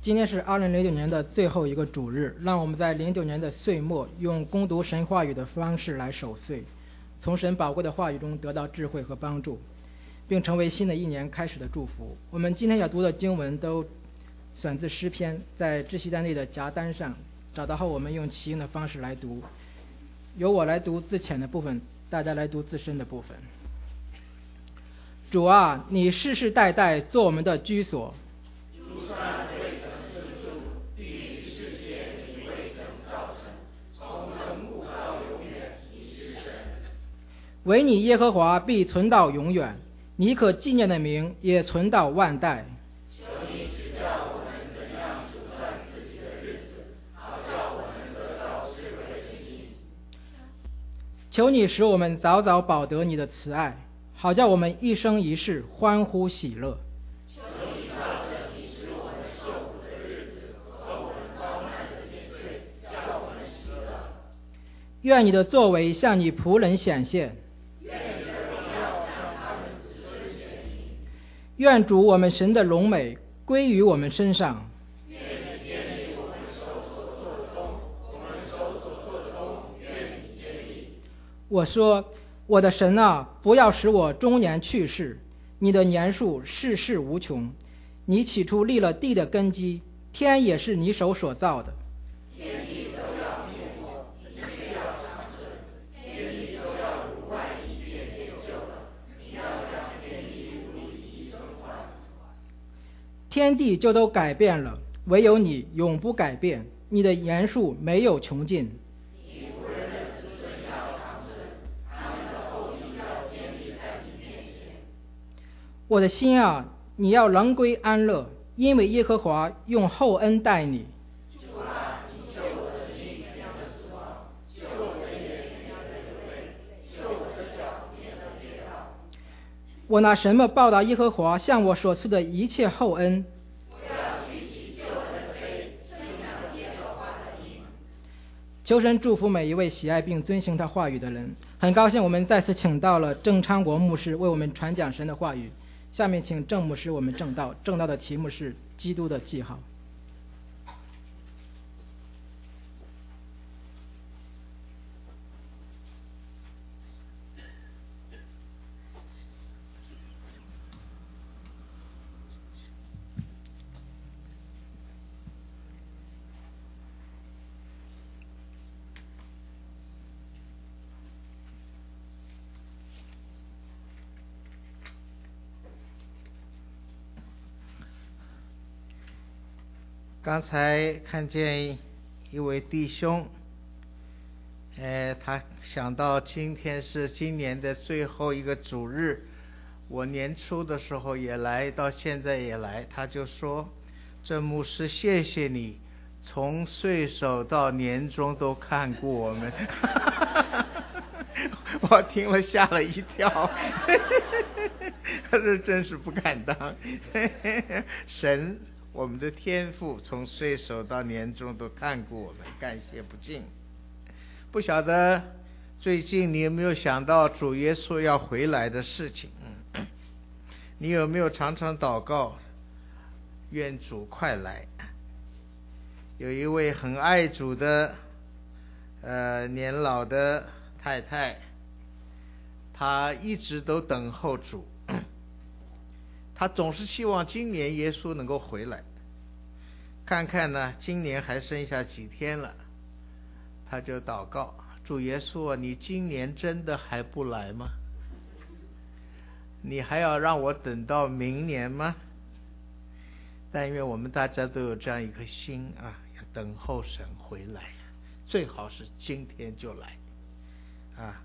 今天是2009年的最后一个主日，让我们在09年的岁末用攻读神话语的方式来守岁，从神宝贵的话语中得到智慧和帮助，并成为新的一年开始的祝福。我们今天要读的经文都选自诗篇，在知悉单内的夹单上找到后，我们用齐音的方式来读，由我来读字浅的部分，大家来读字深的部分。主啊，你世世代代做我们的居所， 诸山未曾生出，地狱世界你未曾造成，从亘古到永远，你是神。 唯你耶和华必存到永远，你可纪念的名也存到万代。 求你指教我们怎样数算自己的日子，好叫我们得到智慧的心。 求你使我们早早饱得你的慈爱，好叫我们一生一世欢呼喜乐。 求你照着你使我们受苦的日子和我们遭难的年岁，叫我们喜乐。 愿你的作为向你仆人显现， 愿你的荣耀向他们子孙显明。 愿主我们神的荣美归于我们身上。 愿你建立我们手所做的功，我们手所做的功，愿你建立。 我说，我的神啊，不要使我中年去世，你的年数世世无穷。你起初立了地的根基，天也是你手所造的。 天地都要灭没，你却要长存；天地都要如外衣渐渐旧了，你要将天地如里衣更换。 天地就都改变了，唯有你永不改变，你的年数没有穷尽。 你仆人的子孙要长存，他们的后裔要建立在你面前。 我的心啊，你要仍归安乐，因为耶和华用厚恩待你。 主啊，你救我的命免了死亡，救我的眼免了流泪，救我的脚免了跌倒。 我拿什么报答耶和华向我所赐的一切厚恩？ 我要举起救恩的杯，颂扬耶和华的名。 求神祝福每一位喜爱并遵行他话语的人。很高兴我们再次请到了郑昌国牧师为我们传讲神的话语。下面请郑牧师我们正道，正道的题目是基督的记号。 刚才看见一位弟兄，他想到今天是今年的最后一个主日，我年初的时候也来，到现在也来，他就说：郑牧师，谢谢你从岁首到年终都看顾我们。我听了吓了一跳。他说真是不敢当。神我们的天父从岁首到年终都看顾我们，感谢不尽。不晓得最近你有没有想到主耶稣要回来的事情？你有没有常常祷告，愿主快来？有一位很爱主的年老的太太，她一直都等候主。他总是希望今年耶稣能够回来，看看呢，今年还剩下几天了，他就祷告：主耶稣啊，你今年真的还不来吗？你还要让我等到明年吗？但愿我们大家都有这样一颗心啊，要等候神回来，最好是今天就来啊。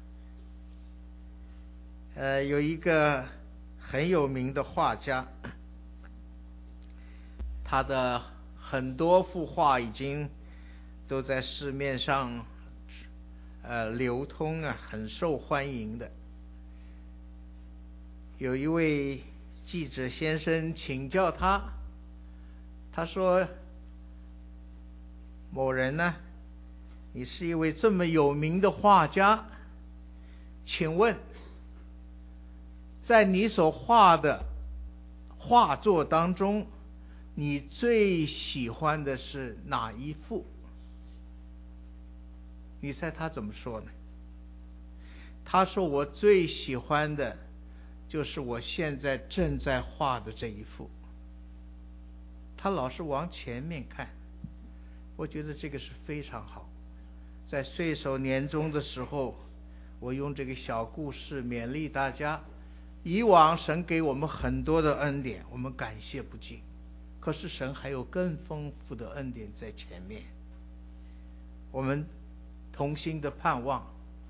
有一个很有名的画家，他的很多幅画已经都在市面上流通啊，很受欢迎的。有一位记者先生请教他，他说：某人呢，你是一位这么有名的画家，请问在你所画的画作当中， 你最喜欢的是哪一幅？你猜他怎么说呢？他说我最喜欢的就是我现在正在画的这一幅。他老是往前面看，我觉得这个是非常好。在岁首年终的时候，我用这个小故事勉励大家，以往神给我们很多的恩典，我们感谢不尽，可是神还有更丰富的恩典在前面。我们同心的盼望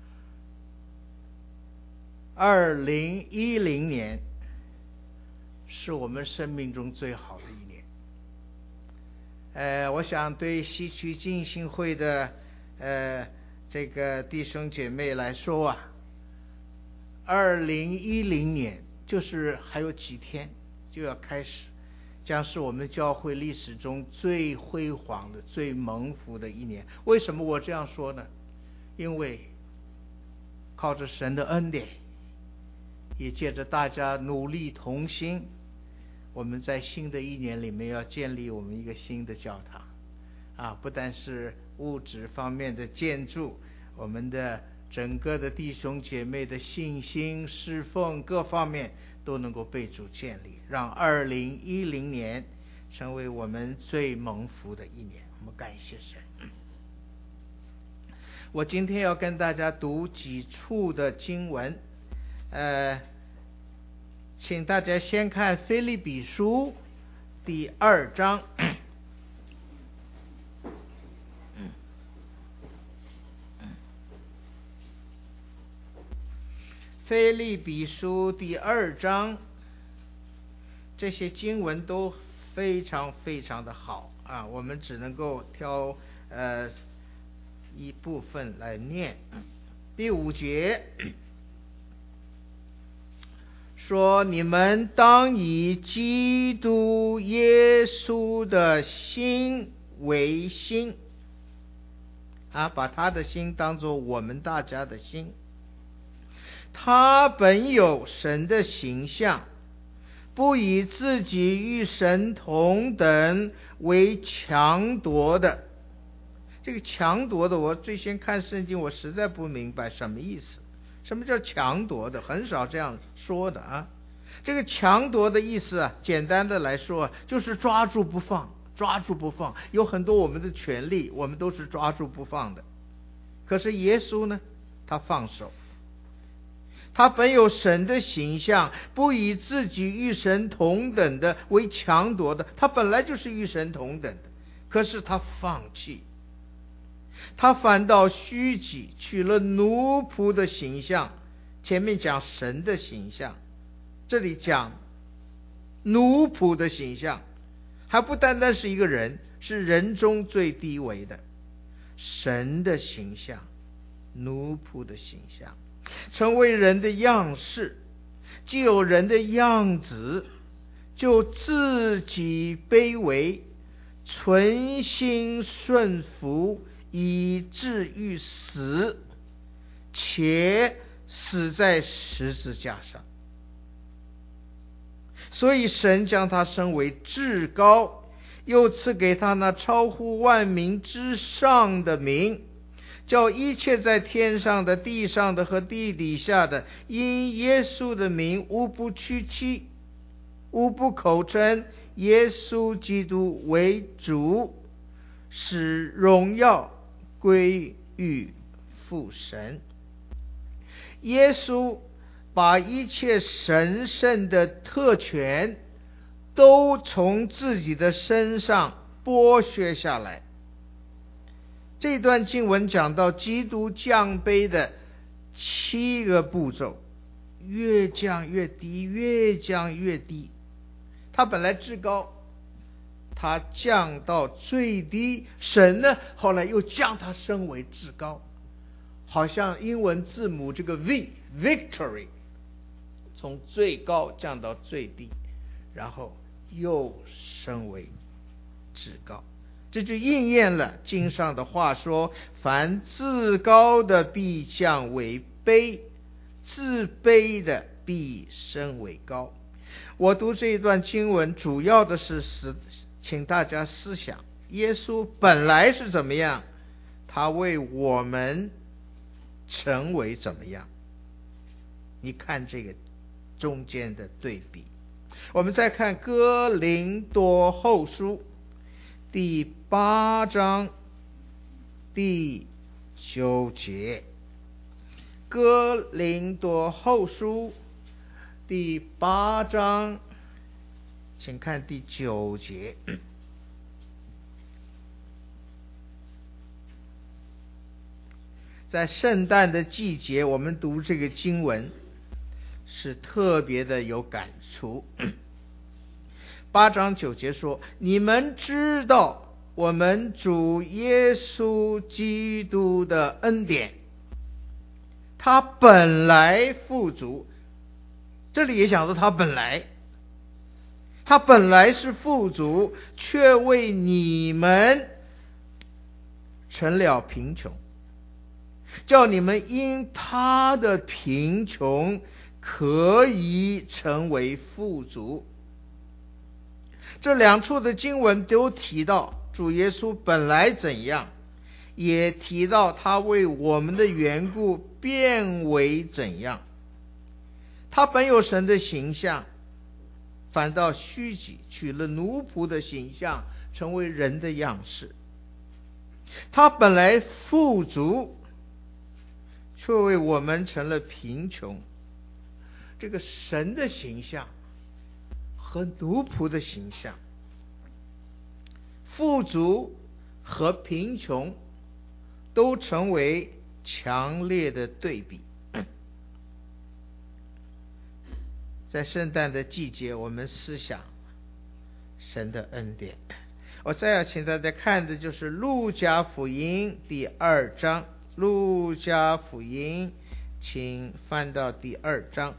2010年是我们生命中最好的一年。我想对西区浸信会的这个弟兄姐妹来说啊，2010年就是还有几天就要开始，将是我们教会历史中最辉煌的、最蒙福的一年。为什么我这样说呢？因为靠着神的恩典，也借着大家努力同心，我们在新的一年里面要建立我们一个新的教堂不但是物质方面的建筑，我们的整个的弟兄姐妹的信心侍奉各方面都能够被主建立，让2010年成为我们最蒙福的一年。我们感谢神。我今天要跟大家读几处的经文，请大家先看腓立比书第2章。腓立比书第2章，这些经文都非常非常的好我们只能够挑一部分来念。第5节说，你们当以基督耶稣的心为心把他的心当作我们大家的心。他本有神的形象，不以自己与神同等为强夺的。这个强夺的，我最先看圣经，我实在不明白什么意思。什么叫强夺的？很少这样说的这个强夺的意思简单的来说就是抓住不放，抓住不放。有很多我们的权利，我们都是抓住不放的。可是耶稣呢，他放手。他本有神的形象，不以自己与神同等的为强夺的。他本来就是与神同等的，可是他放弃，他反倒虚己，取了奴仆的形象。前面讲神的形象，这里讲奴仆的形象，还不单单是一个人，是人中最低微的。神的形象，奴仆的形象，成为人的样式。既有人的样子，就自己卑微，存心顺服，以至于死，且死在十字架上。所以神将他升为至高，又赐给他那超乎万民之上的名，叫一切在天上的、地上的和地底下的，因耶稣的名，无不屈膝，无不口称耶稣基督为主，使荣耀归于父神。耶稣把一切神圣的特权都从自己的身上剥削下来。这段经文讲到基督降卑的7个步骤，越降越低，越降越低。他本来至高，他降到最低，神呢后来又将他升为至高，好像英文字母这个 V Victory， 从最高降到最低，然后又升为至高。这就应验了经上的话说，凡自高的必降为卑，自卑的必升为高。我读这一段经文主要的是请大家思想，耶稣本来是怎么样，他为我们成为怎么样。你看这个中间的对比。我们再看哥林多后书第8章第9节。哥林多后书第8章，请看第9节。在圣诞的季节，我们读这个经文是特别的有感触。8章9节说，你们知道我们主耶稣基督的恩典，他本来富足，这里也讲到他本来是富足，却为你们成了贫穷，叫你们因他的贫穷可以成为富足。这两处的经文都提到主耶稣本来怎样，也提到他为我们的缘故变为怎样。他本有神的形象，反倒虚己，取了奴仆的形象，成为人的样式。他本来富足，却为我们成了贫穷。这个神的形象和奴仆的形象，富足和贫穷都成为强烈的对比。在圣诞的季节，我们思想神的恩典。我再要请大家看的就是路加福音第2章。路加福音，请翻到第2章。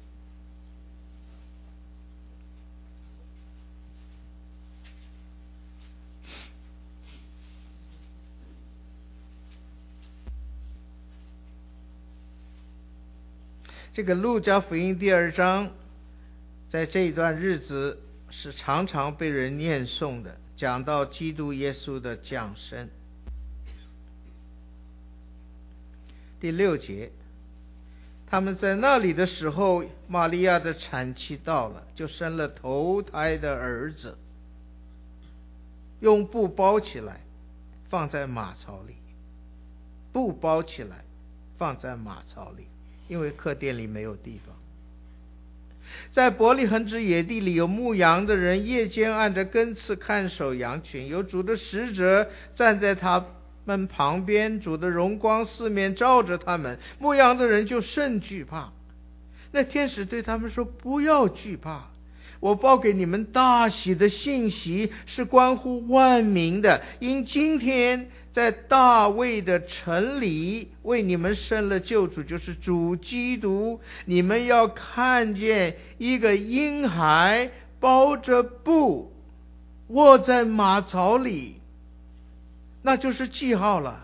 这个路加福音第2章，在这一段日子是常常被人念诵的，讲到基督耶稣的降生。第6节，他们在那里的时候，玛利亚的产期到了，就生了头胎的儿子，用布包起来，放在马槽里。布包起来，放在马槽里，因为客店里没有地方。在伯利恒之野地里，有牧羊的人夜间按着更次看守羊群，有主的使者站在他们旁边，主的荣光四面照着他们，牧羊的人就甚惧怕。那天使对他们说，不要惧怕，我报给你们大喜的信息是关乎万民的，因今天在大卫的城里为你们生了救主，就是主基督。你们要看见一个婴孩包着布卧在马槽里，那就是记号了。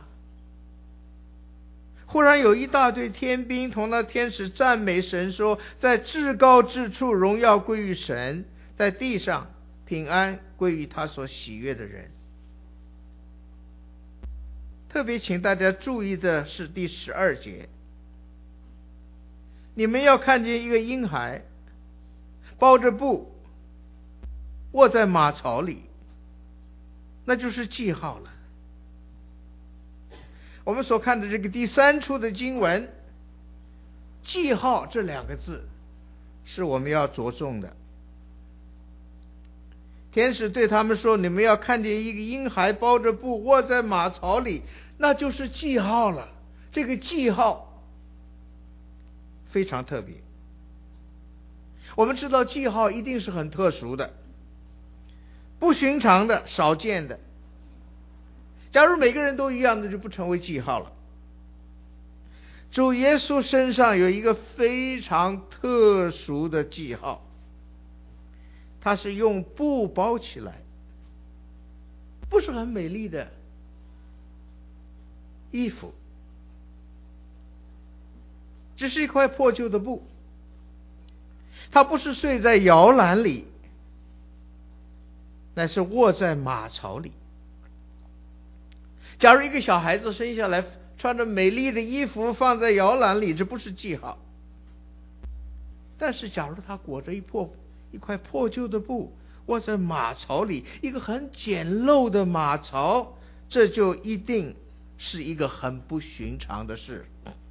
忽然有一大队天兵同那天使赞美神说，在至高之处荣耀归于神，在地上平安归于他所喜悦的人。特别请大家注意的是第12节，你们要看见一个婴孩包着布卧在马槽里，那就是记号了。我们所看的这个第3处的经文，记号这2个字是我们要着重的。天使对他们说，你们要看见一个婴孩包着布卧在马槽里，那就是记号了。这个记号非常特别。我们知道记号一定是很特殊的，不寻常的，少见的。假如每个人都一样的，就不成为记号了。主耶稣身上有一个非常特殊的记号，它是用布包起来，不是很美丽的衣服，只是一块破旧的布。他不是睡在摇篮里， 乃是卧在马槽里。假如一个小孩子生下来穿着美丽的衣服放在摇篮里，这不是记号。但是假如他裹着一块破旧的布卧在马槽里，一个很简陋的马槽，这就一定是一个很不寻常的事。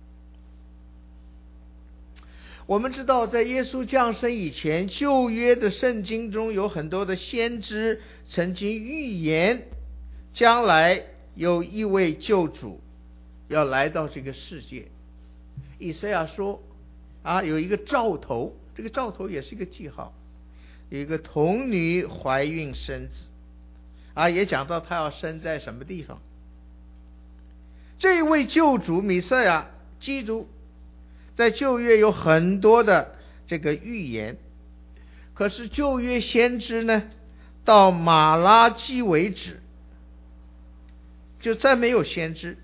我们知道在耶稣降生以前，旧约的圣经中有很多的先知曾经预言将来有一位救主要来到这个世界。以赛亚说有一个兆头，这个兆头也是一个记号，有一个童女怀孕生子也讲到他要生在什么地方。这一位救主弥赛亚基督在旧约有很多的这个预言，可是旧约先知呢，到马拉基为止就再没有先知。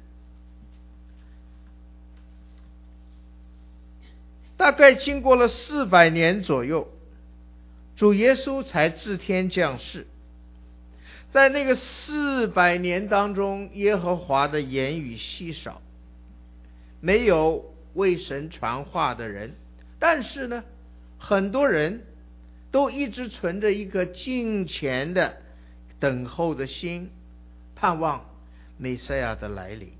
大概经过了400年左右，主耶稣才自天降世。在那个400年当中，耶和华的言语稀少，没有为神传话的人，但是呢，很多人都一直存着一个敬虔的等候的心，盼望弥赛亚的来临。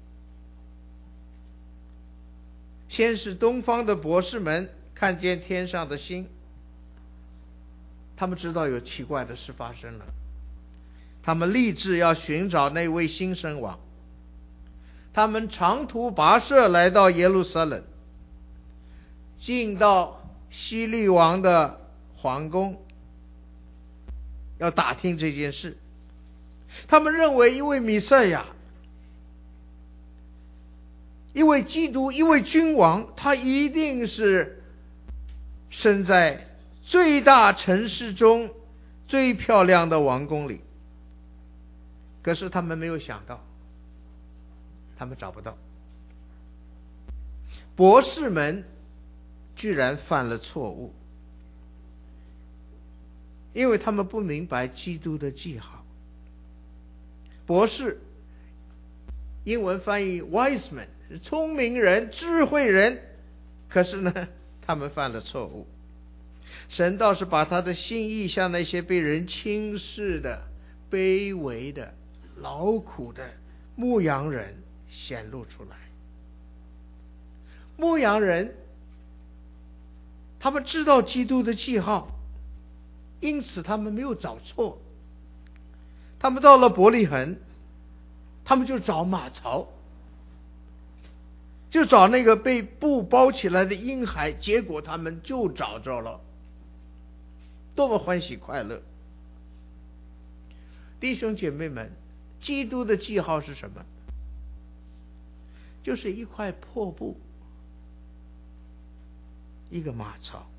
先是东方的博士们看见天上的星，他们知道有奇怪的事发生了，他们立志要寻找那位新生王。他们长途跋涉来到耶路撒冷，进到希律王的皇宫，要打听这件事。他们认为一位弥赛亚，一位基督，一位君王，他一定是生在最大城市中最漂亮的王宫里。可是他们没有想到，他们找不到。博士们居然犯了错误，因为他们不明白基督的记号。博士英文翻译 wise man， 是聪明人、智慧人，可是呢，他们犯了错误。神倒是把他的心意向那些被人轻视的、卑微的、劳苦的牧羊人显露出来。牧羊人他们知道基督的记号，因此他们没有找错。他们到了伯利恒，他们就找马槽，就找那个被布包起来的婴孩，结果他们就找着了，多么欢喜快乐！弟兄姐妹们，基督的记号是什么？就是一块破布，一个马槽。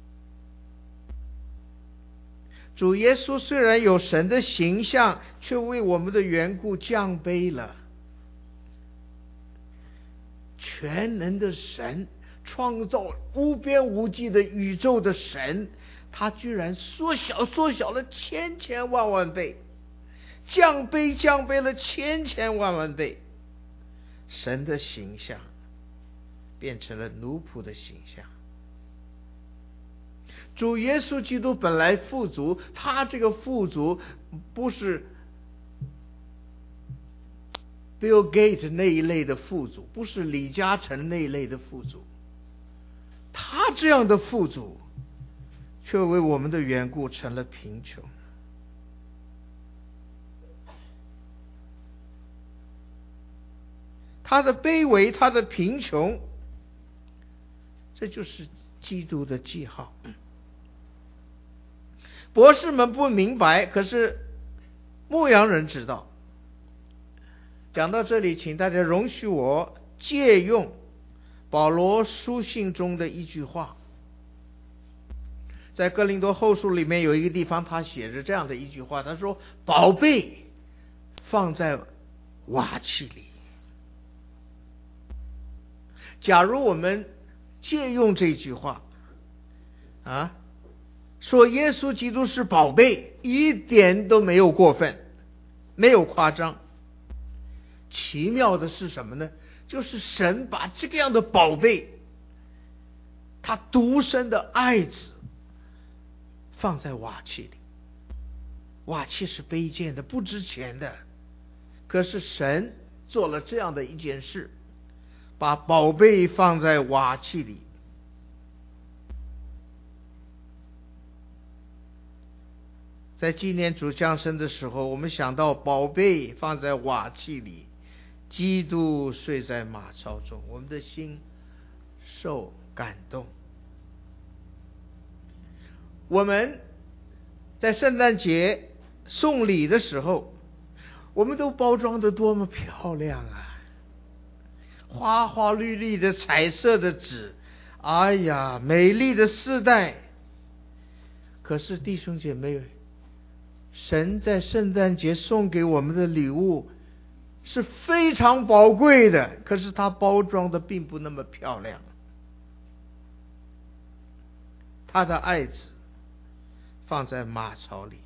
主耶稣虽然有神的形象，却为我们的缘故降卑了。全能的神，创造无边无际的宇宙的神，他居然缩小了千万倍，降卑了千万倍。神的形象变成了奴仆的形象。主耶稣基督本来富足，他这个富足不是 Bill Gates 那一类的富足，不是李嘉诚那一类的富足，他这样的富足却为我们的缘故成了贫穷。他的卑微，他的贫穷，这就是基督的记号。博士们不明白，可是牧羊人知道。讲到这里，请大家容许我借用保罗书信中的一句话。在哥林多后书里面有一个地方，他写着这样的一句话，他说：宝贝放在瓦器里。假如我们借用这句话说耶稣基督是宝贝，一点都没有过分，没有夸张。奇妙的是什么呢？就是神把这个样的宝贝，他独生的爱子放在瓦器里。瓦器是卑贱的，不值钱的，可是神做了这样的一件事，把宝贝放在瓦器里。在纪念主降生的时候，我们想到宝贝放在瓦器里，基督睡在马槽中，我们的心受感动。我们在圣诞节送礼的时候，我们都包装得多么漂亮啊，花花绿绿的彩色的纸，哎呀，美丽的丝带。可是弟兄姐妹，神在圣诞节送给我们的礼物是非常宝贵的，可是它包装的并不那么漂亮。他的爱子放在马槽里，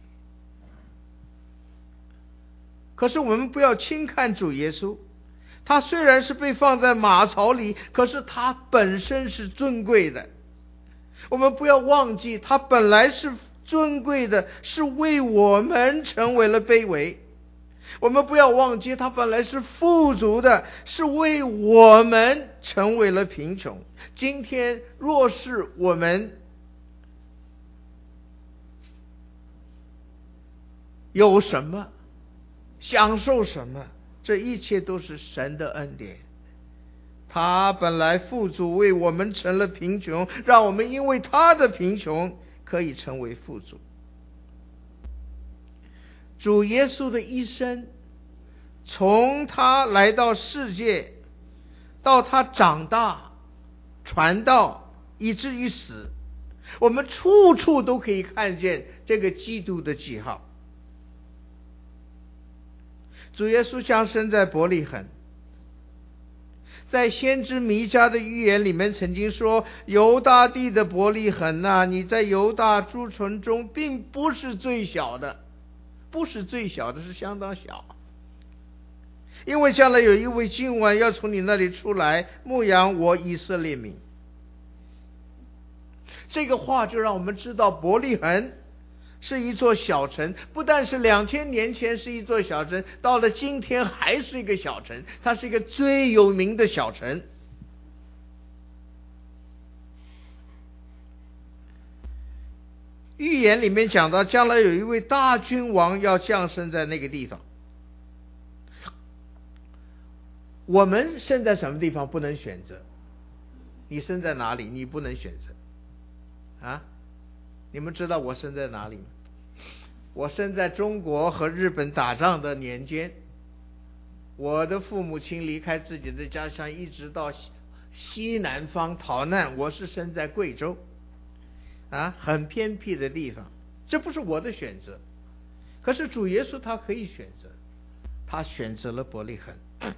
可是我们不要轻看主耶稣，他虽然是被放在马槽里，可是他本身是尊贵的。我们不要忘记，他本来是尊贵的，是为我们成为了卑微。我们不要忘记，他本来是富足的，是为我们成为了贫穷。今天若是我们有什么，享受什么，这一切都是神的恩典。他本来富足，为我们成了贫穷，让我们因为他的贫穷可以成为富足。主耶稣的一生，从他来到世界，到他长大、传道，以至于死，我们处处都可以看见这个基督的记号。主耶稣降生在伯利恒，在先知弥迦的预言里面曾经说，犹大地的伯利恒啊，你在犹大诸城中并不是最小的，不是最小的，是相当小，因为将来有一位君王要从你那里出来，牧养我以色列民。这个话就让我们知道，伯利恒是一座小城，不但是2000年前是一座小城，到了今天还是一个小城，它是一个最有名的小城。预言里面讲到，将来有一位大君王要降生在那个地方。我们生在什么地方不能选择，你生在哪里你不能选择啊？你们知道我生在哪里吗？我生在中国和日本打仗的年间，我的父母亲离开自己的家乡，一直到西南方逃难。我是生在贵州啊，很偏僻的地方，这不是我的选择。可是主耶稣他可以选择，他选择了伯利恒。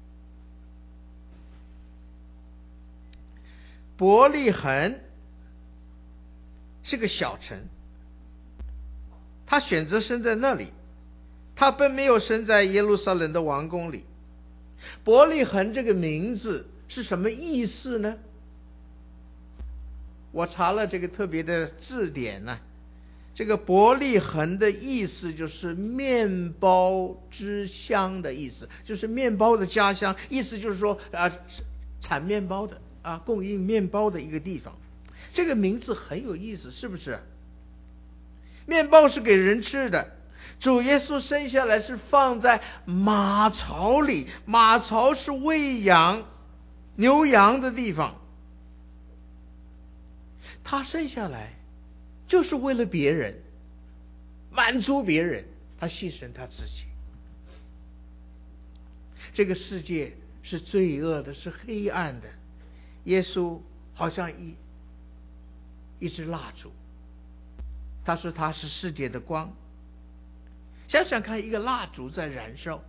伯利恒是个小城，他选择生在那里，他并没有生在耶路撒冷的王宫里。伯利恒这个名字是什么意思呢？我查了这个特别的字典呢，这个伯利恒的意思就是面包之乡的意思，就是面包的家乡，意思就是说产面包的供应面包的一个地方。这个名字很有意思，是不是？面包是给人吃的，主耶稣生下来是放在马槽里，马槽是喂养牛羊的地方。他生下来就是为了别人，满足别人，他牺牲他自己。这个世界是罪恶的，是黑暗的，耶稣好像一支蜡烛，他说他是世界的光。想想看，一个蜡烛在燃烧，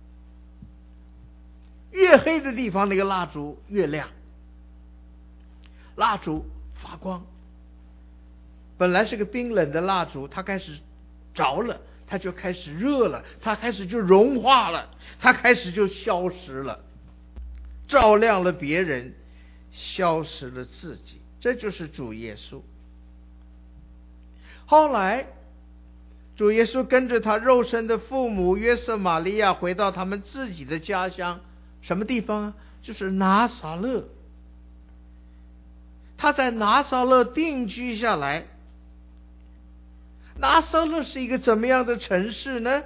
越黑的地方那个蜡烛越亮，蜡烛发光。 本来是个冰冷的蜡烛，它开始着了，它就开始热了，它开始就融化了，它开始就消失了，照亮了别人，消失了自己。这就是主耶稣。后来主耶稣跟着他肉身的父母约瑟玛利亚回到他们自己的家乡，什么地方啊？就是拿撒勒。他在拿撒勒定居下来。拿撒勒是一个怎么样的城市呢？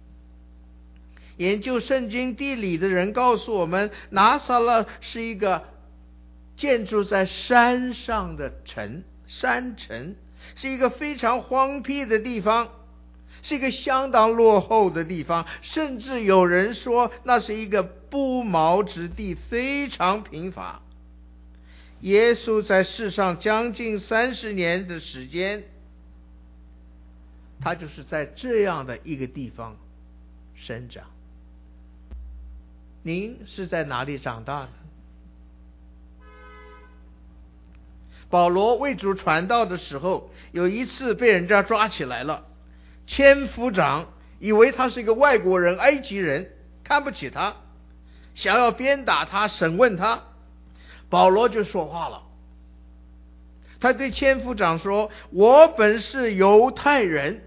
研究圣经地理的人告诉我们，拿撒勒是一个建筑在山上的山城，是一个非常荒僻的地方，是一个相当落后的地方，甚至有人说那是一个不毛之地，非常贫乏。耶稣在世上将近30年的时间，他就是在这样的一个地方生长。您是在哪里长大的？保罗为主传道的时候，有一次被人家抓起来了，千夫长以为他是一个外国人，埃及人，看不起他，想要鞭打他，审问他。保罗就说话了，他对千夫长说：我本是犹太人，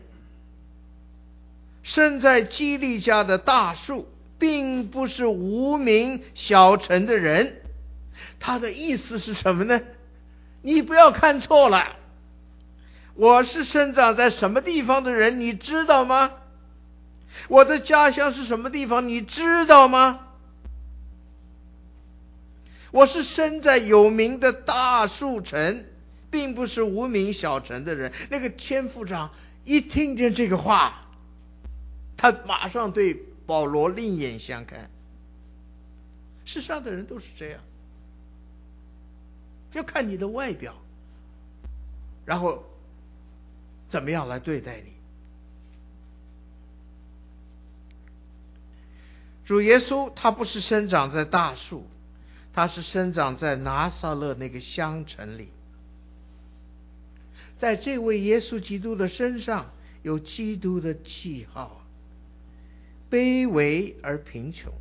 生在基利家的大树，并不是无名小城的人。他的意思是什么呢？你不要看错了，我是生长在什么地方的人，你知道吗？我的家乡是什么地方，你知道吗？我是生在有名的大树城，并不是无名小城的人。那个千夫长一听见这个话，他马上对保罗另眼相看。世上的人都是这样，就看你的外表，然后怎么样来对待你。主耶稣他不是生长在大树，他是生长在拿撒勒那个乡城里。在这位耶稣基督的身上有基督的记号，卑微而贫穷。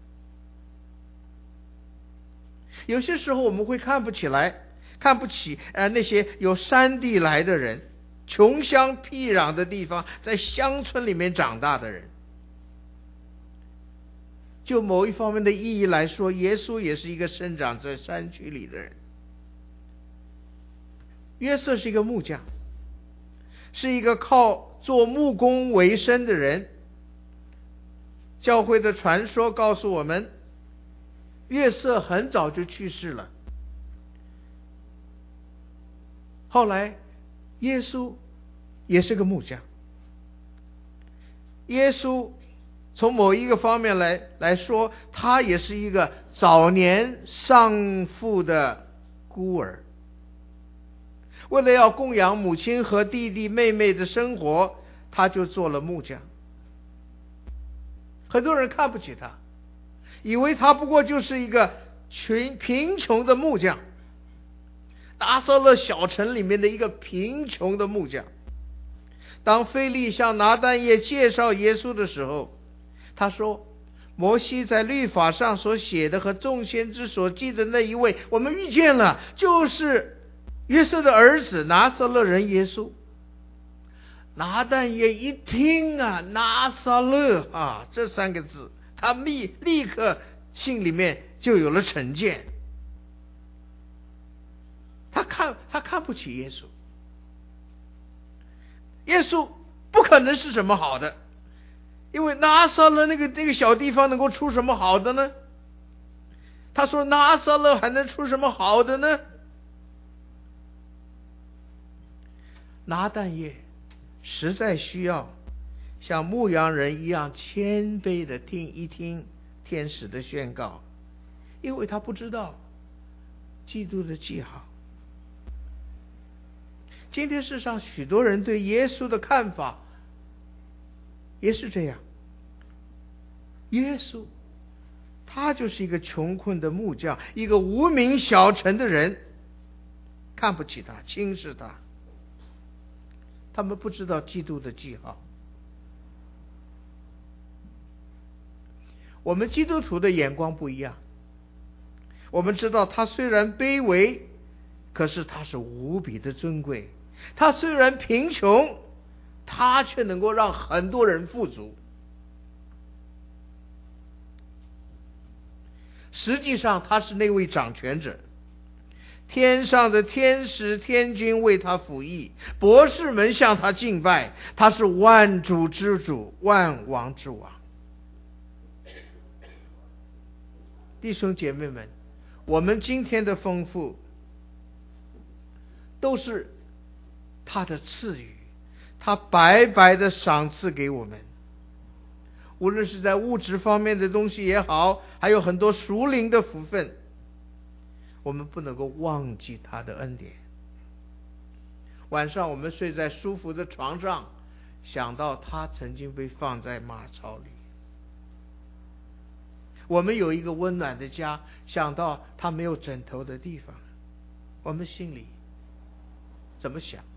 有些时候我们会看不起那些有山地来的人，穷乡僻壤的地方，在乡村里面长大的人。就某一方面的意义来说，耶稣也是一个生长在山区里的人。约瑟是一个木匠，是一个靠做木工为生的人。教会的传说告诉我们，约瑟很早就去世了。后来耶稣也是个木匠。耶稣从某一个方面来说，他也是一个早年丧父的孤儿。为了要供养母亲和弟弟妹妹的生活，他就做了木匠。很多人看不起他，以为他不过就是一个贫穷的木匠，拿撒勒小城里面的一个贫穷的木匠。当腓力向拿但业介绍耶稣的时候，他说：摩西在律法上所写的和众先知所记的那一位，我们遇见了，就是约瑟的儿子拿撒勒人耶稣。拿但业一听啊，拿撒勒啊这3个字，他立刻心里面就有了成见。他看不起耶稣，耶稣不可能是什么好的，因为拿撒勒那个小地方能够出什么好的呢？他说拿撒勒还能出什么好的呢？拿但业实在需要像牧羊人一样谦卑的听一听天使的宣告，因为他不知道基督的记号。今天世上许多人对耶稣的看法也是这样，耶稣他就是一个穷困的木匠，一个无名小城的人，看不起他，轻视他。 他们不知道基督的记号。我们基督徒的眼光不一样，我们知道他虽然卑微，可是他是无比的尊贵。他虽然贫穷，他却能够让很多人富足。实际上他是那位掌权者，天上的天使天君为他服役，博士们向他敬拜，他是万主之主，万王之王。弟兄姐妹们，我们今天的丰富都是他的赐予，他白白的赏赐给我们，无论是在物质方面的东西也好，还有很多属灵的福分，我们不能够忘记他的恩典。晚上我们睡在舒服的床上，想到他曾经被放在马槽里。我们有一个温暖的家，想到他没有枕头的地方，我们心里怎么想？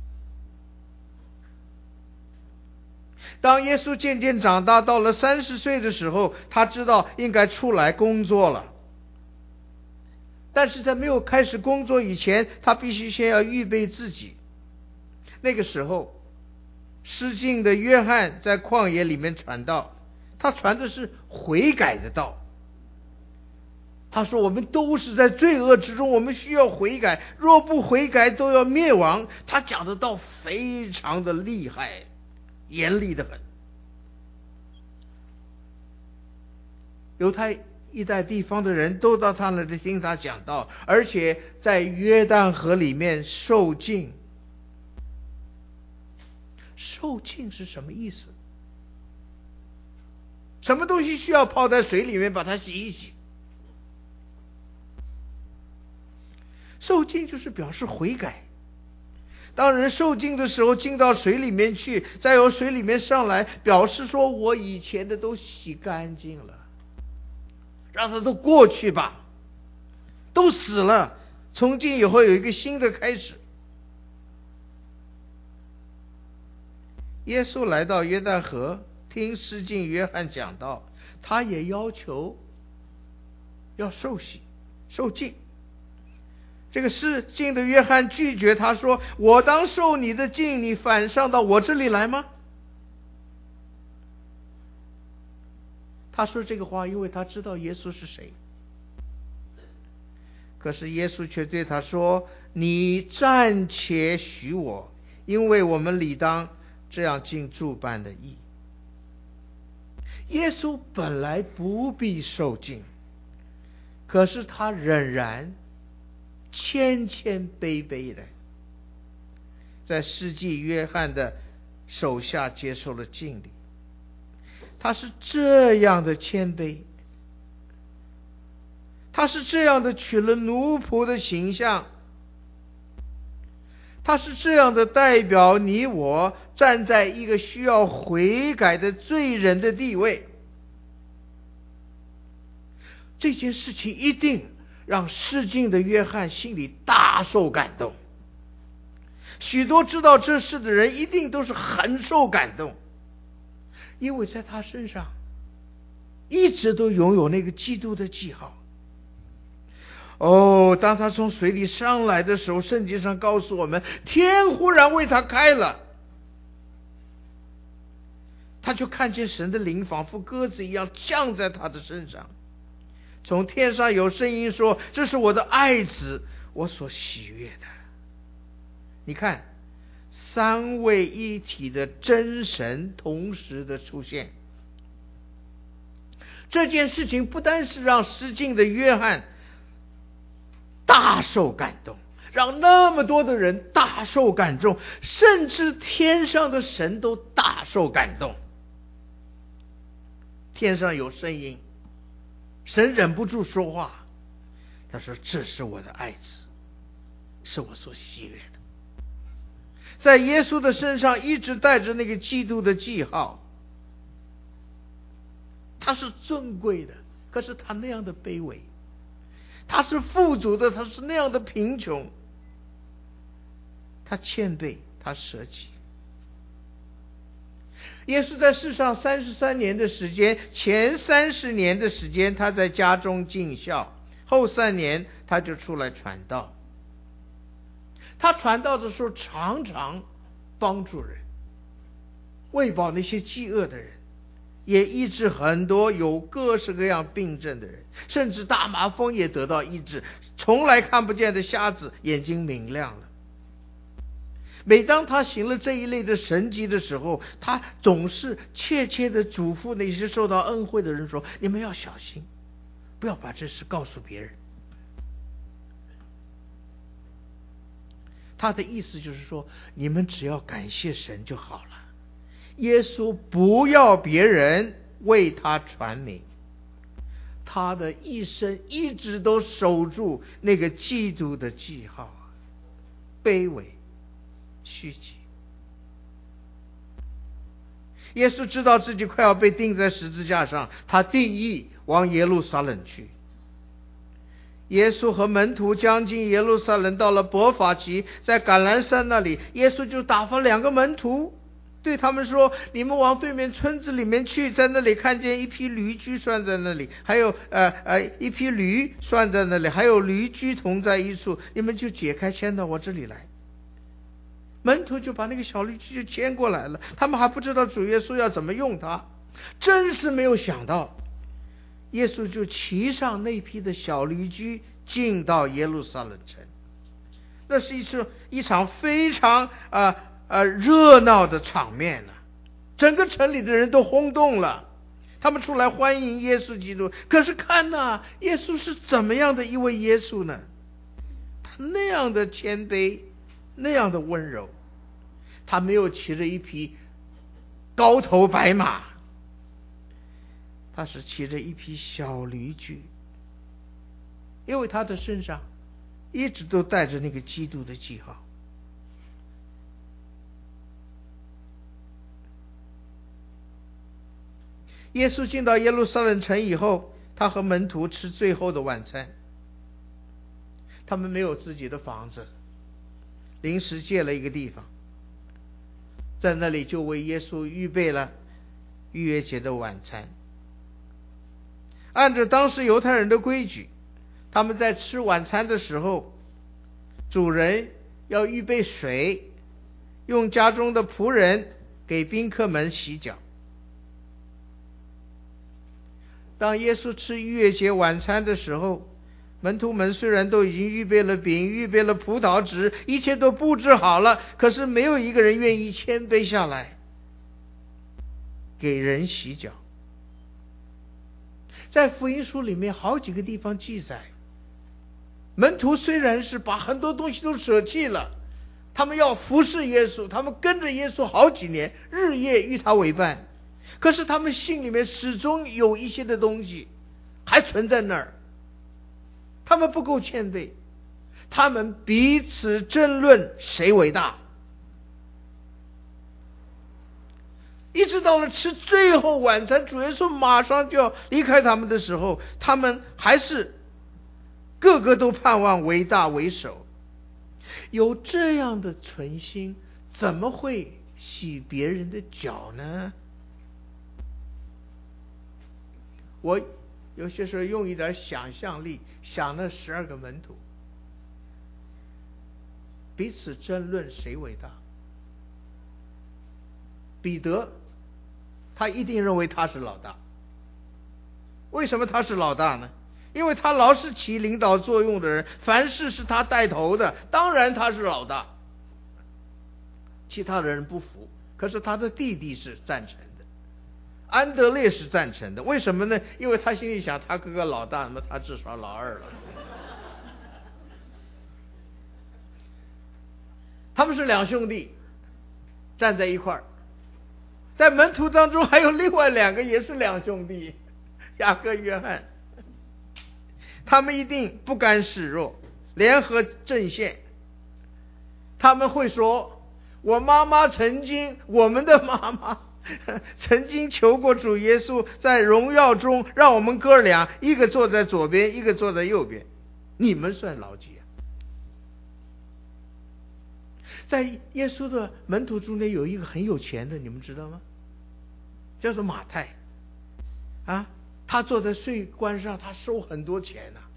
当耶稣渐渐长大，到了30岁的时候，他知道应该出来工作了。但是在没有开始工作以前，他必须先要预备自己。那个时候，失敬的约翰在旷野里面传道，他传的是悔改的道。他说我们都是在罪恶之中，我们需要悔改，若不悔改都要灭亡。他讲的道非常的厉害，严厉的很。犹太一带地方的人都到他那里听他讲道，而且在约旦河里面受浸。受浸是什么意思？什么东西需要泡在水里面把它洗一洗？受浸就是表示悔改。当人受浸的时候，进到水里面去，再由水里面上来，表示说我以前的都洗干净了，让它都过去吧，都死了，从今以后有一个新的开始。耶稣来到约旦河，听施浸约翰讲道，他也要求要受洗受浸。这个施浸的约翰拒绝他说，我当受你的浸，你反上到我这里来吗？他说这个话因为他知道耶稣是谁。可是耶稣却对他说，你暂且许我，因为我们理当这样尽诸般的义。耶稣本来不必受浸，可是他仍然谦谦卑卑的在施浸约翰的手下接受了浸礼。他是这样的谦卑，他是这样的取了奴仆的形象，他是这样的代表你我站在一个需要悔改的罪人的地位。这件事情一定让施浸的约翰心里大受感动，许多知道这事的人一定都是很受感动，因为在他身上一直都拥有那个基督的记号。当他从水里上来的时候，圣经上告诉我们，天忽然为他开了，他就看见神的灵仿佛鸽子一样降在他的身上。从天上有声音说，这是我的爱子，我所喜悦的。你看，三位一体的真神同时的出现。这件事情不单是让施浸的约翰大受感动，让那么多的人大受感动，甚至天上的神都大受感动。天上有声音，神忍不住说话，他说，这是我的爱子，是我所喜悦的。在耶稣的身上一直带着那个基督的记号，他是尊贵的，可是他那样的卑微，他是富足的，他是那样的贫穷，他谦卑，他舍己。 耶稣在世上33年的时间，前30年的时间他在家中尽孝，后3年他就出来传道。他传道的时候常常帮助人，喂饱那些饥饿的人，也医治很多有各式各样病症的人，甚至大麻风也得到医治，从来看不见的瞎子眼睛明亮了。每当他行了这一类的神迹的时候，他总是切切的嘱咐那些受到恩惠的人说，你们要小心，不要把这事告诉别人。他的意思就是说，你们只要感谢神就好了，耶稣不要别人为他传名。他的一生一直都守住那个基督的记号，卑微虚己。耶稣知道自己快要被钉在十字架上，他定义往耶路撒冷去。耶稣和门徒将近耶路撒冷，到了伯法其，在橄榄山那里，耶稣就打发2个门徒，对他们说，你们往对面村子里面去，在那里看见一批驴驹拴在那里，还有一批驴拴在那里，还有驴驹同在一处，你们就解开牵到我这里来。门徒就把那个小驴驹就牵过来了，他们还不知道主耶稣要怎么用它，真是没有想到，耶稣就骑上那批的小驴驹进到耶路撒冷城。那是一场非常热闹的场面了，整个城里的人都轰动了，他们出来欢迎耶稣基督。可是看呐，耶稣是怎么样的一位耶稣呢？他那样的谦卑，那样的温柔，他没有骑着一匹高头白马，他是骑着一匹小驴驹，因为他的身上一直都带着那个基督的记号。耶稣进到耶路撒冷城以后，他和门徒吃最后的晚餐。他们没有自己的房子，临时借了一个地方，在那里就为耶稣预备了逾越节的晚餐。按照当时犹太人的规矩，他们在吃晚餐的时候，主人要预备水，用家中的仆人给宾客们洗脚。当耶稣吃逾越节晚餐的时候，门徒们虽然都已经预备了饼，预备了葡萄汁，一切都布置好了，可是没有一个人愿意谦卑下来给人洗脚。在福音书里面好几个地方记载，门徒虽然是把很多东西都舍弃了，他们要服侍耶稣，他们跟着耶稣好几年，日夜与他为伴，可是他们心里面始终有一些的东西还存在那儿，他们不够谦卑，他们彼此争论谁伟大。一直到了吃最后晚餐，主耶稣马上就要离开他们的时候，他们还是个个都盼望为大为首。有这样的存心，怎么会洗别人的脚呢？我有些时候用一点想象力想那12个门徒彼此争论谁伟大。彼得他一定认为他是老大。为什么他是老大呢？因为他老是起领导作用的人，凡事是他带头的，当然他是老大。其他的人不服，可是他的弟弟是赞成的，安德烈是赞成的。为什么呢？因为他心里想，他哥哥老大，那么他至少老二了。他们是2兄弟站在一块儿，在门徒当中还有另外2个也是2兄弟，雅各约翰，他们一定不甘示弱，联合阵线。他们会说，我们的妈妈曾经求过主耶稣在荣耀中让我们哥俩一个坐在左边，一个坐在右边，你们算老几啊？在耶稣的门徒中间有一个很有钱的，你们知道吗？ 叫做马太啊，他坐在税关上，他收很多钱啊，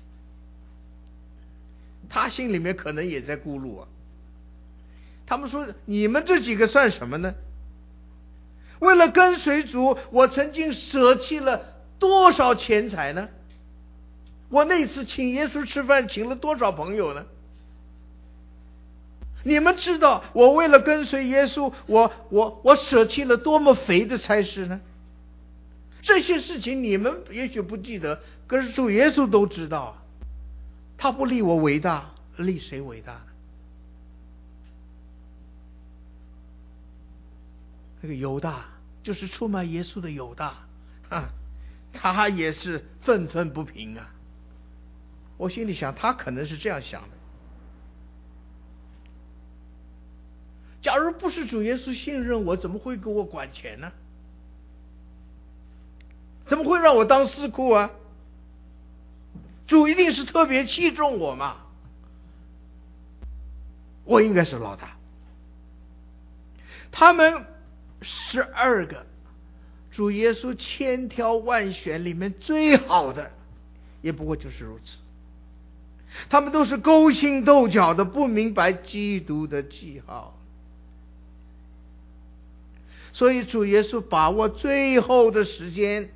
他心里面可能也在咕噜啊。他们说，你们这几个算什么呢？为了跟随主，我曾经舍弃了多少钱财呢？我那次请耶稣吃饭，请了多少朋友呢？你们知道我为了跟随耶稣，我舍弃了多么肥的差事呢？这些事情你们也许不记得，可是主耶稣都知道啊。他不立我伟大，立谁伟大呢？那个犹大，就是出卖耶稣的犹大啊，他也是愤愤不平啊。我心里想，他可能是这样想的：假如不是主耶稣信任我，怎么会给我管钱呢？怎么会让我当司库啊？主一定是特别器重我嘛，我应该是老大。他们12个，主耶稣千挑万选里面最好的，也不过就是如此。他们都是勾心斗角的，不明白基督的记号。所以主耶稣把握最后的时间，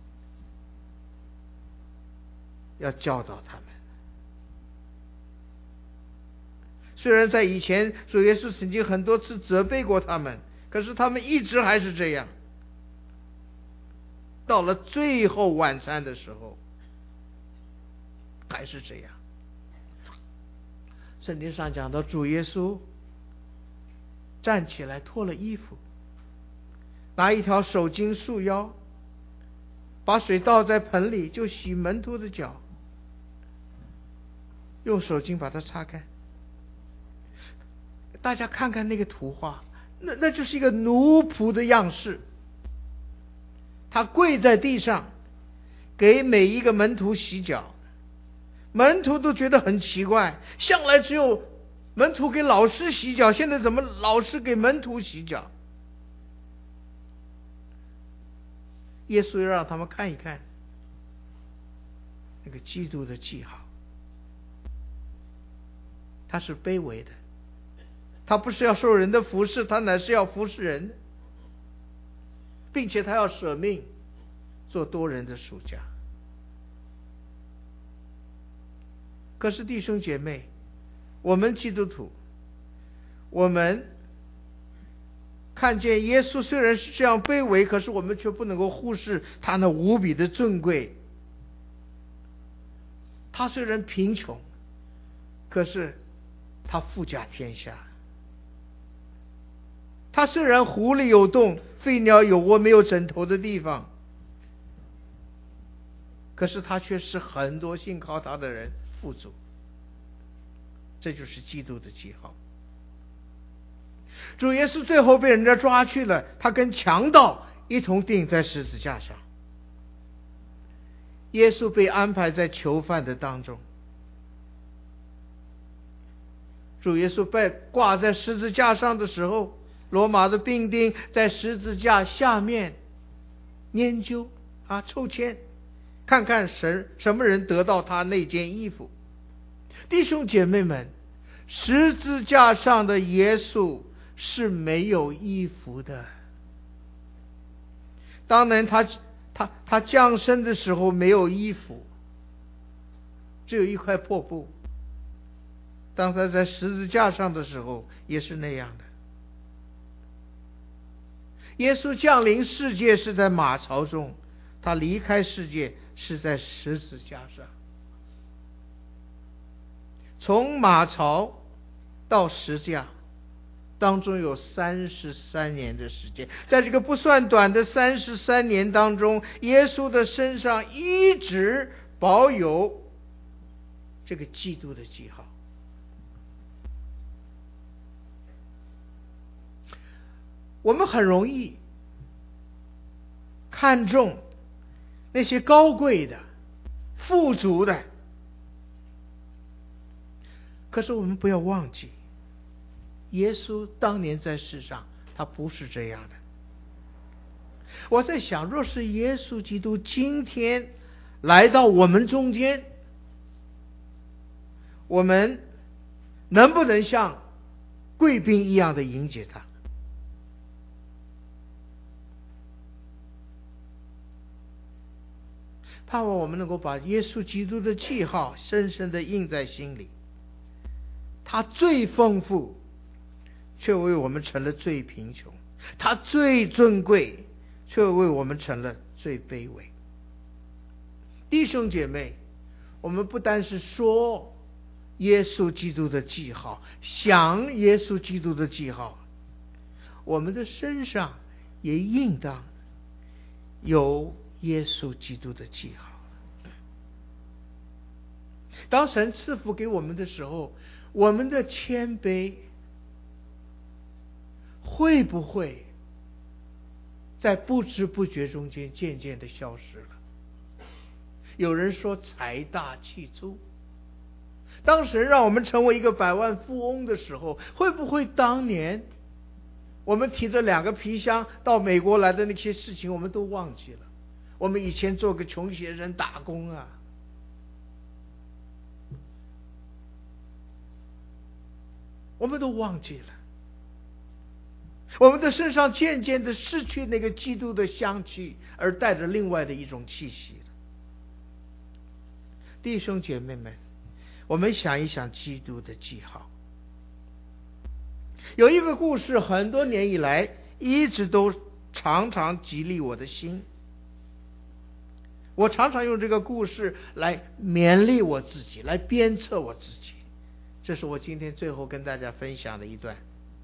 要教导他们。虽然在以前主耶稣曾经很多次责备过他们，可是他们一直还是这样。到了最后晚餐的时候，还是这样。圣经上讲到，主耶稣站起来脱了衣服，拿一条手巾束腰，把水倒在盆里，就洗门徒的脚，用手巾把它擦干。大家看看那个图画，那就是一个奴仆的样式。他跪在地上，给每一个门徒洗脚。门徒都觉得很奇怪，向来只有门徒给老师洗脚，现在怎么老师给门徒洗脚？耶稣要让他们看一看那个基督的记号。他是卑微的，他不是要受人的服侍，他乃是要服侍人的，并且他要舍命做多人的赎价。可是弟兄姐妹，我们基督徒，我们看见耶稣虽然是这样卑微，可是我们却不能够忽视他那无比的尊贵。他虽然贫穷，可是他富甲天下。他虽然狐狸有洞，飞鸟有窝，没有枕头的地方，可是他却使很多信靠他的人富足。这就是基督的记号。主耶稣最后被人家抓去了，他跟强盗一同钉在十字架上。耶稣被安排在囚犯的当中。主耶稣被挂在十字架上的时候，罗马的兵丁在十字架下面研究抽签，看看什么人得到他那件衣服。弟兄姐妹们，十字架上的耶稣是没有衣服的。当然他降生的时候没有衣服，只有一块破布。当他在十字架上的时候也是那样的。耶稣降临世界是在马槽中，他离开世界是在十字架上。从马槽到十字架当中有33年的时间，在这个不算短的33年当中，耶稣的身上一直保有这个基督的记号。我们很容易看重那些高贵的、富足的，可是我们不要忘记，耶稣当年在世上，他不是这样的。 我在想，若是耶稣基督今天来到我们中间，我们能不能像贵宾一样的迎接他？盼望我们能够把耶稣基督的记号深深地印在心里。他最丰富，却为我们成了最贫穷；他最尊贵，却为我们成了最卑微。弟兄姐妹，我们不单是说耶稣基督的记号，想耶稣基督的记号，我们的身上也应当有耶稣基督的记号。当神赐福给我们的时候，我们的谦卑会不会在不知不觉中间渐渐的消失了？有人说财大气粗，当神让我们成为一个百万富翁的时候，会不会当年我们提着2个皮箱到美国来的那些事情我们都忘记了？我们以前做个穷学生打工啊，我们都忘记了。我们的身上渐渐的失去那个基督的香气，而带着另外的一种气息了。弟兄姐妹们，我们想一想基督的记号。有一个故事，很多年以来一直都常常激励我的心。我常常用这个故事来勉励我自己，来鞭策我自己。这是我今天最后跟大家分享的一段。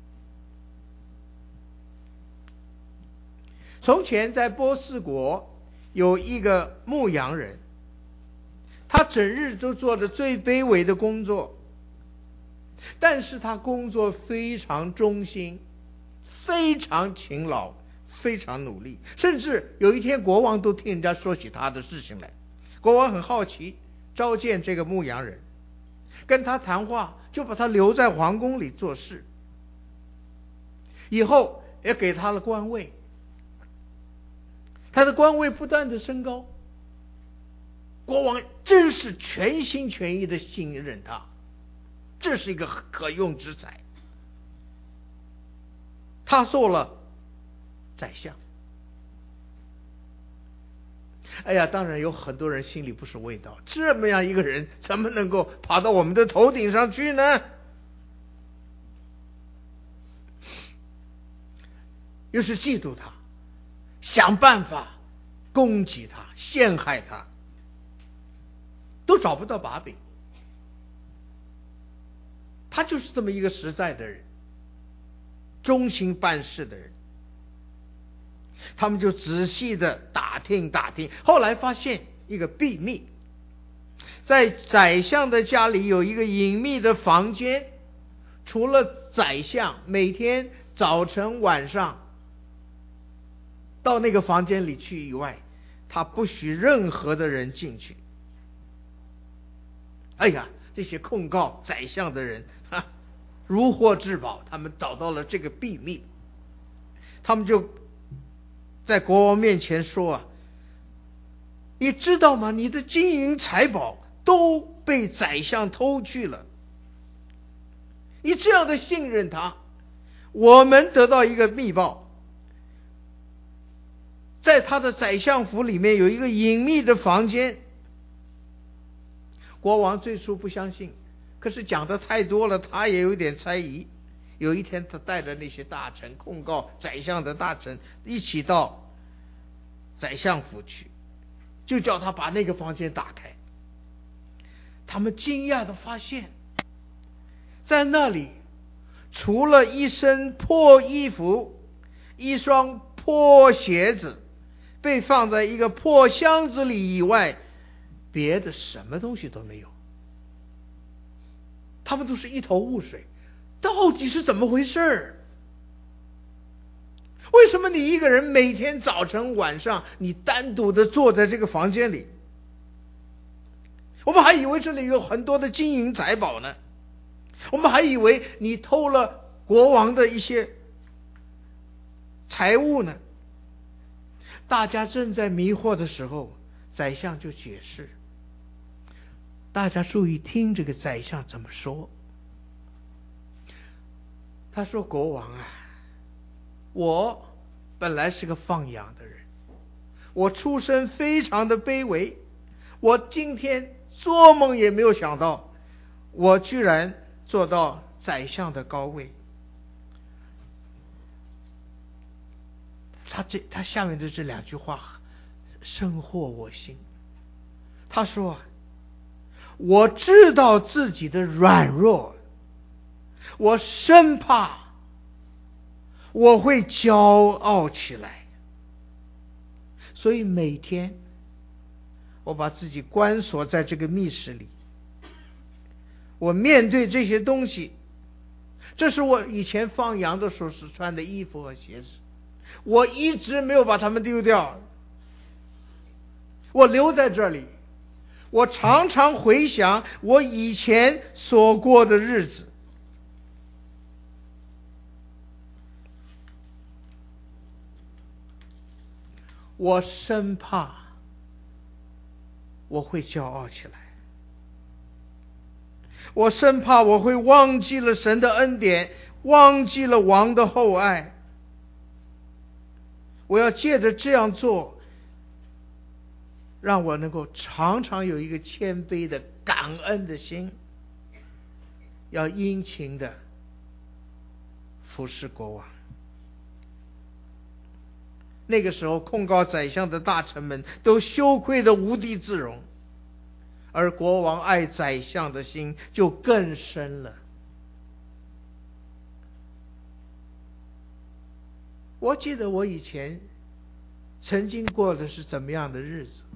从前在波斯国有一个牧羊人，他整日都做着最卑微的工作，但是他工作非常忠心，非常勤劳，非常努力。甚至有一天国王都听人家说起他的事情来。国王很好奇，召见这个牧羊人，跟他谈话，就把他留在皇宫里做事，以后也给他了官位。他的官位不断的升高，国王真是全心全意的信任他，这是一个可用之才。他做了宰相。哎呀，当然有很多人心里不是味道，这么样一个人怎么能够跑到我们的头顶上去呢？又是嫉妒他，想办法攻击他，陷害他，都找不到把柄。他就是这么一个实在的人，忠心办事的人。他们就仔细的打听，后来发现一个秘密，在宰相的家里有一个隐秘的房间，除了宰相每天早晨晚上到那个房间里去以外，他不许任何的人进去。哎呀，这些控告宰相的人如获至宝，他们找到了这个秘密。他们就在国王面前说啊，你知道吗？你的金银财宝都被宰相偷去了。你这样的信任他，我们得到一个密报，在他的宰相府里面有一个隐秘的房间。国王最初不相信，可是讲的太多了，他也有点猜疑。有一天他带着那些大臣，控告宰相的大臣一起到宰相府去，就叫他把那个房间打开。他们惊讶地发现，在那里除了一身破衣服，一双破鞋子被放在一个破箱子里以外，别的什么东西都没有。他们都是一头雾水，到底是怎么回事？为什么你一个人每天早晨晚上你单独的坐在这个房间里？我们还以为这里有很多的金银财宝呢，我们还以为你偷了国王的一些财物呢。 大家正在迷惑的时候，宰相就解释。大家注意听这个宰相怎么说。他说：国王啊，我本来是个放羊的人，我出身非常的卑微，我今天做梦也没有想到，我居然做到宰相的高位。他下面的这两句话深获我心。他说：我知道自己的软弱，我生怕我会骄傲起来，所以每天我把自己关锁在这个密室里，我面对这些东西，这是我以前放羊的时候是穿的衣服和鞋子，我一直没有把它们丢掉，我留在这里。我常常回想我以前所过的日子，我生怕我会骄傲起来，我生怕我会忘记了神的恩典，忘记了王的厚爱。我要借着这样做，让我能够常常有一个谦卑的感恩的心，要殷勤的服侍国王。那个时候控告宰相的大臣们都羞愧的无地自容，而国王爱宰相的心就更深了。我记得我以前曾经过的是怎么样的日子。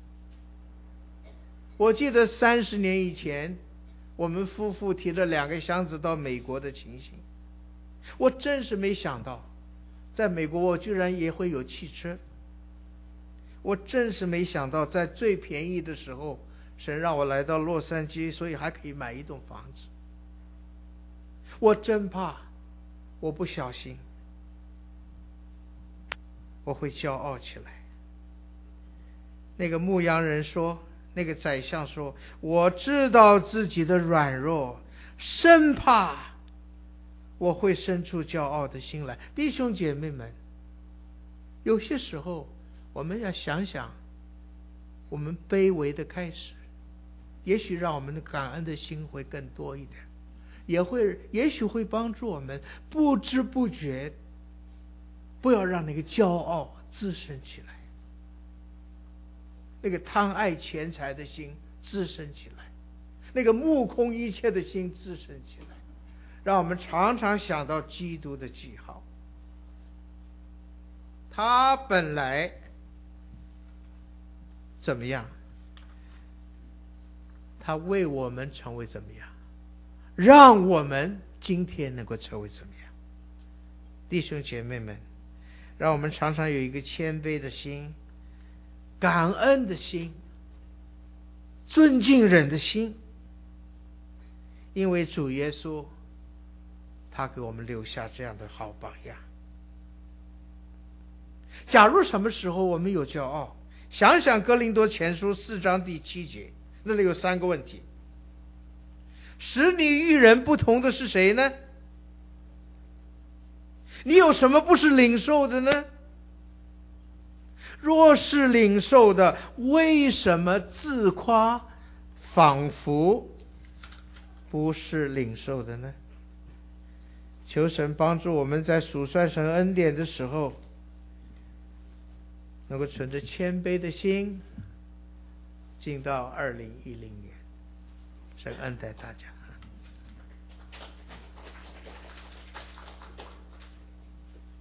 我记得30年以前，我们夫妇提了2个箱子到美国的情形。我真是没想到，在美国我居然也会有汽车。我真是没想到，在最便宜的时候，神让我来到洛杉矶，所以还可以买一栋房子。我真怕我不小心我会骄傲起来。那个牧羊人说，那个宰相说，我知道自己的软弱，生怕我会生出骄傲的心来。弟兄姐妹们，有些时候我们要想想，我们卑微的开始，也许让我们的感恩的心会更多一点，也许会帮助我们不知不觉不要让那个骄傲滋生起来，那个贪爱钱财的心滋生起来，那个目空一切的心滋生起来，让我们常常想到基督的记号。他本来怎么样，他为我们成为怎么样，让我们今天能够成为怎么样。弟兄姐妹们，让我们常常有一个谦卑的心，感恩的心，尊敬人的心，因为主耶稣他给我们留下这样的好榜样。假如什么时候我们有骄傲，想想哥林多前书4章第7节，那里有3个问题。使你与人不同的是谁呢？你有什么不是领受的呢？若是领受的，为什么自夸，仿佛不是领受的呢？求神帮助我们在数算神恩典的时候，能够存着谦卑的心进到2010年。神恩待大家。